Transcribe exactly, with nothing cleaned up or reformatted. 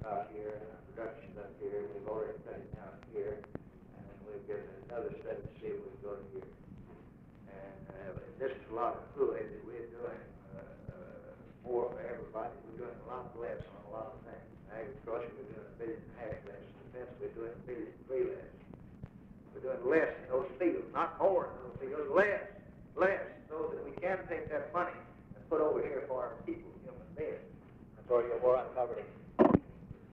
out here, and our production's up here. We've already cut it down here, and then we've given it another study to see if we can go to here. And uh, this is a lot of fluid that we're doing uh, uh, more for everybody. We're doing a lot less on a lot of things. Agriculture, we're doing a billion and a half less. Defense, we're doing a billion and three less. We're doing less in those fields, not more in those fields, less, less, so that we can take that money and put over here for our people, human beings. So your war on poverty.